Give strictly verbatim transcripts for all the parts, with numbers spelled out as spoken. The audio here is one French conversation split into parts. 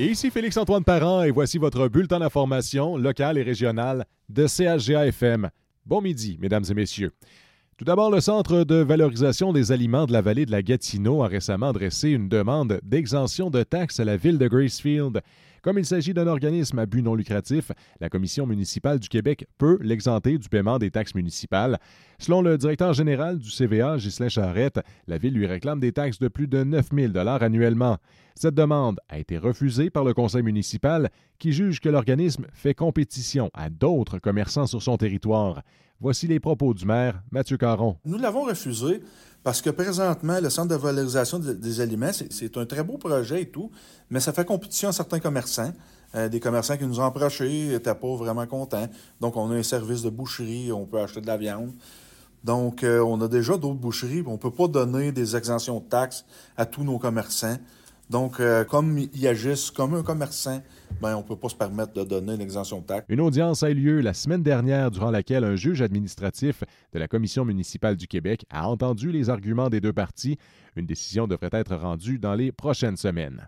Et ici Félix-Antoine Parent et voici votre bulletin d'information locale et régionale de C H G A F M. Bon midi, mesdames et messieurs. Tout d'abord, le Centre de valorisation des aliments de la vallée de la Gatineau a récemment adressé une demande d'exemption de taxes à la ville de Gracefield. Comme il s'agit d'un organisme à but non lucratif, la Commission municipale du Québec peut l'exempter du paiement des taxes municipales. Selon le directeur général du C V A, Ghislain Charette, la ville lui réclame des taxes de plus de neuf mille dollars annuellement. Cette demande a été refusée par le conseil municipal qui juge que l'organisme fait compétition à d'autres commerçants sur son territoire. Voici les propos du maire, Mathieu Caron. Nous l'avons refusé parce que présentement, le Centre de valorisation des aliments, c'est, c'est un très beau projet et tout, mais ça fait compétition à certains commerçants. Euh, des commerçants qui nous ont approchés n'étaient pas vraiment contents. Donc, on a un service de boucherie, on peut acheter de la viande. Donc, euh, on a déjà d'autres boucheries, on ne peut pas donner des exemptions de taxes à tous nos commerçants. Donc, euh, comme ils agissent comme un commerçant, ben, on ne peut pas se permettre de donner une exemption de taxes. Une audience a eu lieu la semaine dernière durant laquelle un juge administratif de la Commission municipale du Québec a entendu les arguments des deux parties. Une décision devrait être rendue dans les prochaines semaines.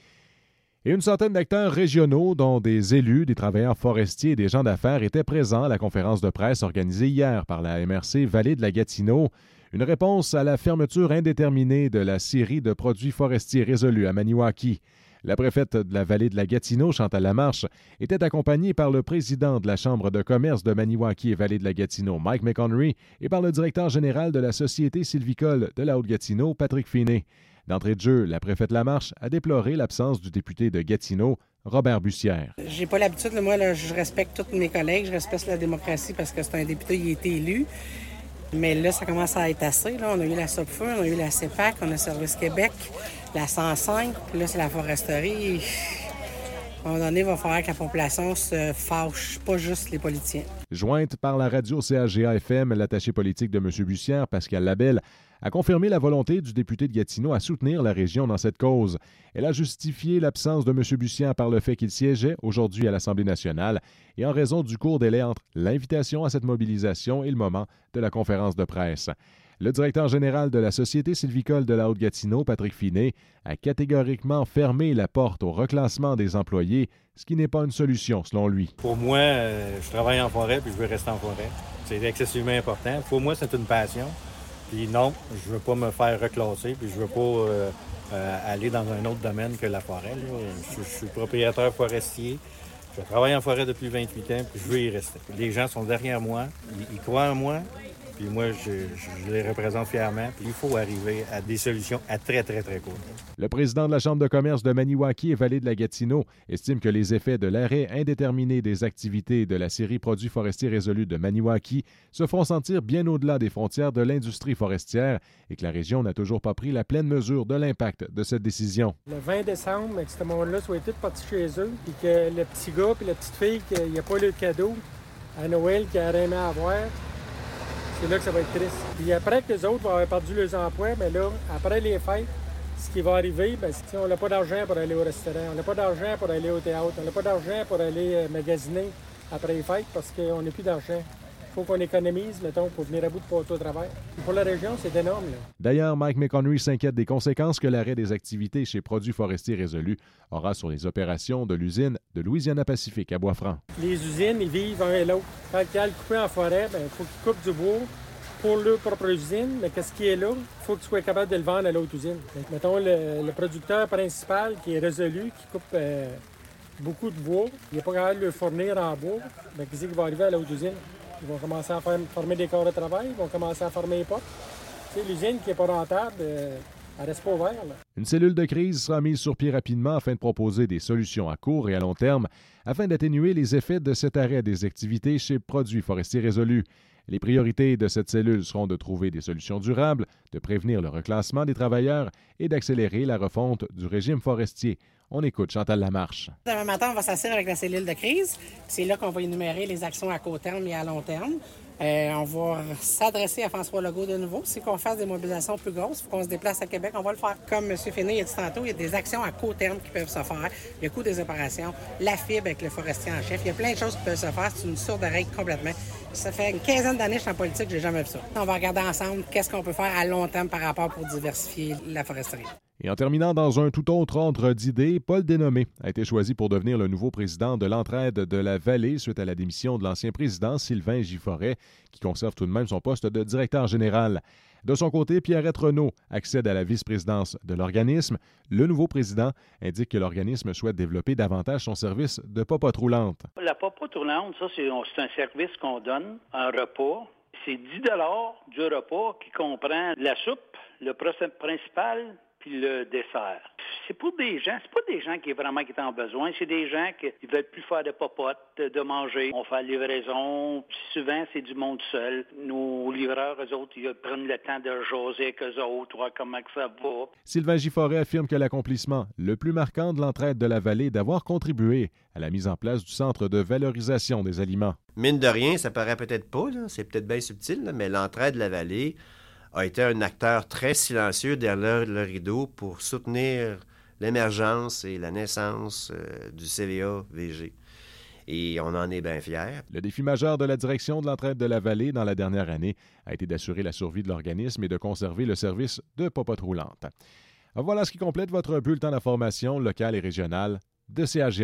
Et une centaine d'acteurs régionaux, dont des élus, des travailleurs forestiers et des gens d'affaires, étaient présents à la conférence de presse organisée hier par la M R C Vallée de la Gatineau. Une réponse à la fermeture indéterminée de la scierie de produits forestiers résolus à Maniwaki. La préfète de la vallée de la Gatineau, Chantal Lamarche, était accompagnée par le président de la Chambre de commerce de Maniwaki et vallée de la Gatineau, Mike McHenry, et par le directeur général de la Société sylvicole de la Haute-Gatineau, Patrick Finet. D'entrée de jeu, la préfète Lamarche a déploré l'absence du député de Gatineau, Robert Bussière. J'ai pas l'habitude, là, moi, là, je respecte tous mes collègues, je respecte la démocratie parce que c'est un député, il a été élu. Mais là, ça commence à être assez. Là. On a eu la SOPFEU, on a eu la C E P A C, on a Service Québec, la cent cinq, puis là, c'est la foresterie. À un moment donné, il va falloir que la population se fâche, pas juste les politiciens. Jointe par la radio C H G A F M, l'attaché politique de M. Bussière, Pascal Labelle, a confirmé la volonté du député de Gatineau à soutenir la région dans cette cause. Elle a justifié l'absence de M. Bussière par le fait qu'il siégeait aujourd'hui à l'Assemblée nationale et en raison du court délai entre l'invitation à cette mobilisation et le moment de la conférence de presse. Le directeur général de la Société sylvicole de la Haute-Gatineau, Patrick Finet, a catégoriquement fermé la porte au reclassement des employés, ce qui n'est pas une solution selon lui. Pour moi, euh, je travaille en forêt puis je veux rester en forêt. C'est excessivement important. Pour moi, c'est une passion. Puis non, je veux pas me faire reclasser puis je veux pas euh, euh, aller dans un autre domaine que la forêt. Là. Je, je suis propriétaire forestier. Je travaille en forêt depuis vingt-huit ans puis je veux y rester. Les gens sont derrière moi, ils, ils croient en moi. Puis moi, je, je les représente fièrement. Puis il faut arriver à des solutions à très, très, très court. Le président de la Chambre de commerce de Maniwaki et vallée de la Gatineau estime que les effets de l'arrêt indéterminé des activités de la série Produits forestiers résolus de Maniwaki se font sentir bien au-delà des frontières de l'industrie forestière et que la région n'a toujours pas pris la pleine mesure de l'impact de cette décision. Le vingt décembre, que ce monde-là soit tous partis chez eux, puis que le petit gars et la petite fille, qu'il n'y a pas le cadeau à Noël qu'il aurait aimé avoir, c'est là que ça va être triste. Puis après que les autres vont avoir perdu leurs emplois, mais là, après les fêtes, ce qui va arriver, bien, c'est on n'a pas d'argent pour aller au restaurant, on n'a pas d'argent pour aller au théâtre, on n'a pas d'argent pour aller euh, magasiner après les fêtes parce qu'on n'a plus d'argent. Il faut qu'on économise, mettons, pour venir à bout de passer au travail. Puis pour la région, c'est énorme. Là. D'ailleurs, Mike McHenry s'inquiète des conséquences que l'arrêt des activités chez Produits forestiers résolus aura sur les opérations de l'usine de Louisiana-Pacifique à Bois-Franc. Les usines, ils vivent un et l'autre. Quand ils veulent couper en forêt, il faut qu'ils coupent du bois pour leur propre usine, mais qu'est-ce qui est là? Il faut qu'ils soient capables de le vendre à l'autre usine. Donc, mettons, le, le producteur principal qui est résolu, qui coupe euh, beaucoup de bois, il n'est pas capable de le fournir en bois, mais qu'est-ce qui va arriver à l'autre usine? Ils vont commencer à faire, former des corps de travail, ils vont commencer à former les portes. Tu sais, l'usine qui n'est pas rentable, euh, elle reste pas ouverte. Là. Une cellule de crise sera mise sur pied rapidement afin de proposer des solutions à court et à long terme afin d'atténuer les effets de cet arrêt des activités chez Produits forestiers résolus. Les priorités de cette cellule seront de trouver des solutions durables, de prévenir le reclassement des travailleurs et d'accélérer la refonte du régime forestier. On écoute Chantal Lamarche. Demain matin, on va s'asseoir avec la cellule de crise. C'est là qu'on va énumérer les actions à court terme et à long terme. Euh, on va s'adresser à François Legault de nouveau. Si on fasse des mobilisations plus grosses, il faut qu'on se déplace à Québec, on va le faire. Comme M. Finet a dit tantôt, il y a des actions à court terme qui peuvent se faire. Le coût des opérations, la fibre avec le forestier en chef. Il y a plein de choses qui peuvent se faire. C'est une sourde règle complètement. Ça fait une quinzaine d'années que je suis en politique, j'ai jamais vu ça. On va regarder ensemble qu'est-ce qu'on peut faire à long terme par rapport pour diversifier la foresterie. Et en terminant dans un tout autre ordre d'idées, Paul Dénommé a été choisi pour devenir le nouveau président de l'Entraide de la Vallée suite à la démission de l'ancien président Sylvain Giforret, qui conserve tout de même son poste de directeur général. De son côté, Pierrette Renaud accède à la vice-présidence de l'organisme. Le nouveau président indique que l'organisme souhaite développer davantage son service de popote roulante. La popote roulante, ça, c'est, c'est un service qu'on donne, un repas. C'est dix dollars du repas qui comprend la soupe, le procès principal, puis le dessert. C'est pour des gens, c'est pas des gens qui vraiment qui en besoin, c'est des gens qui ne veulent plus faire de popote, de manger. On fait la livraison, puis souvent c'est du monde seul. Nos livreurs, eux autres, ils prennent le temps de jaser avec eux autres, voir comment que ça va. Sylvain Giforret affirme que l'accomplissement le plus marquant de l'Entraide de la Vallée est d'avoir contribué à la mise en place du Centre de valorisation des aliments. Mine de rien, ça paraît peut-être pas, là, c'est peut-être bien subtil, là, mais l'Entraide de la Vallée a été un acteur très silencieux derrière le, le rideau pour soutenir l'émergence et la naissance euh, du C V A V G. Et on en est bien fiers. Le défi majeur de la direction de l'Entraide de la Vallée dans la dernière année a été d'assurer la survie de l'organisme et de conserver le service de popote roulante. Voilà ce qui complète votre bulletin d'information locale et régionale de C A G.